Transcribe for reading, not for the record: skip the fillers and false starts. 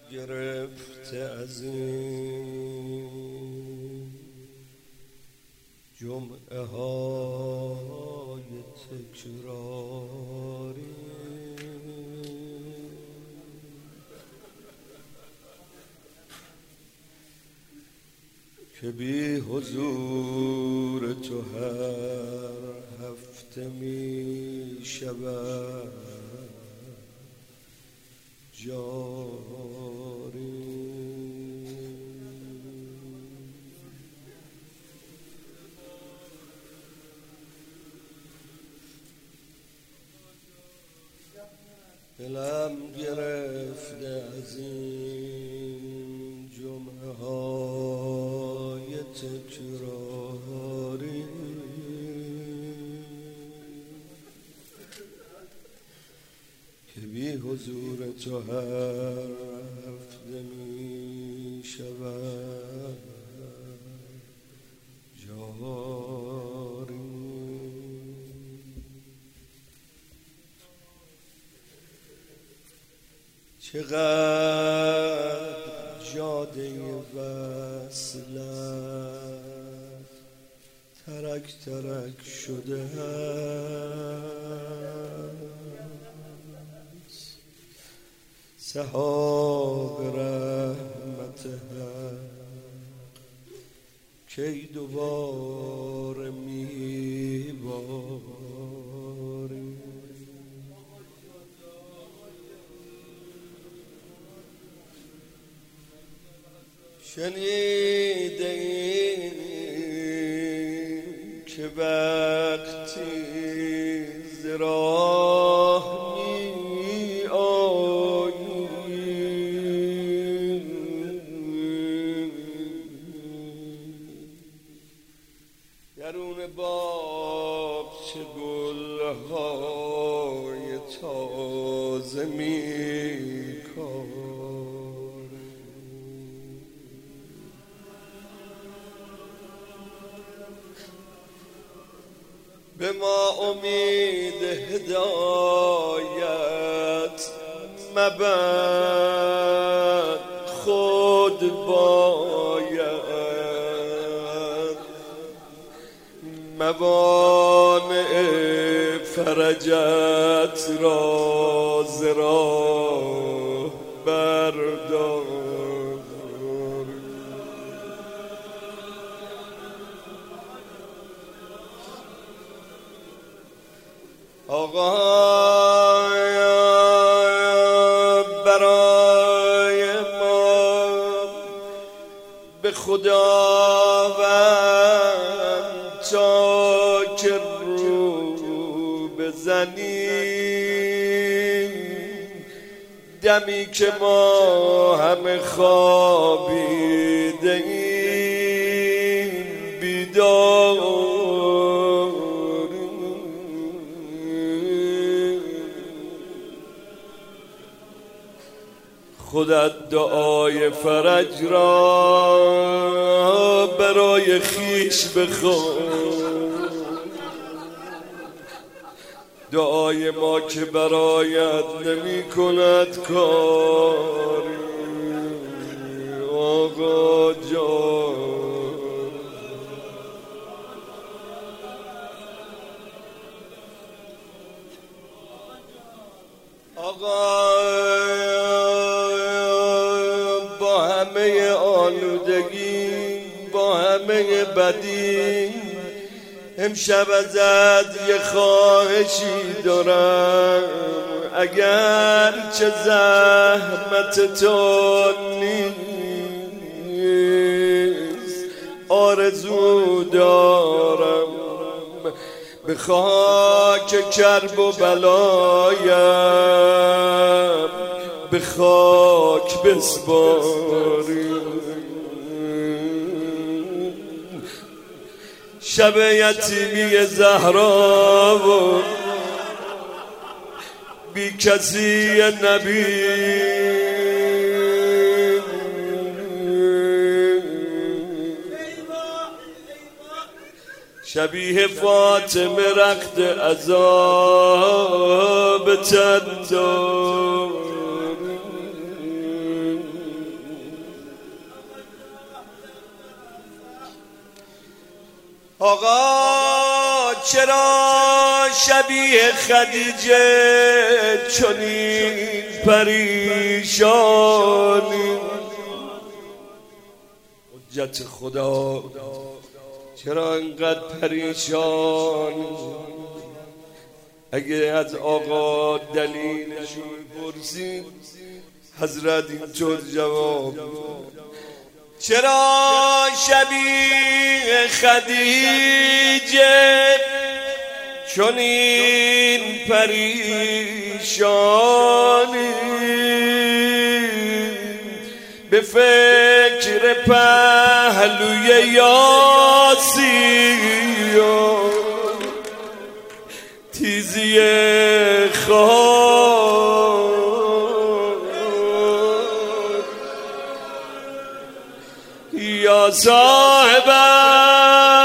گرفته از این جمعه های تکراری که بی حضور تو هر هفته می شود جاری. دلم گرفته از این جمعه های تکراری که بی حضور تو هر هفته می شود جاری. چقدر جاده وصلت ترک ترک شده است، سحاب رحمت حق کی دوباره میباری. شنیده ایم که وقتی ز راه می آیی درون باغ چه گلهای تازه می کاری. به ما امید هدایت مبند، خود باید موانع فرجت را ز راه بردار. آقا برای ما به خداوند تا که رو بزنیم، دمی که ما همه خوابیده ایم بیدار. خودت دعای فرج را برای خیش بخوان، دعای ما که برایت نمی کند کاری. آقا جان آقا با همه آلودگی با همه بدی امشب ازت یه خواهشی دارم، اگر چه زحمت تو نیست آرزو دارم به خاک کرب و بلایم به خاک بسپاری. شب یتیمی زهرا و بی کسی نبی شبیه فاطمه رخت عذاب تن دار. آقا چرا شبیه خدیجه چنین پریشانی؟ حجت خدا چرا انقدر پریشانی؟ اگه از آقا دلیلشو بپرسید حضرت اینطور جواب چرا شبیه خدیجه چنین پریشانی؟ به فکر پهلوی یاسین تیزی خواب یا صاحب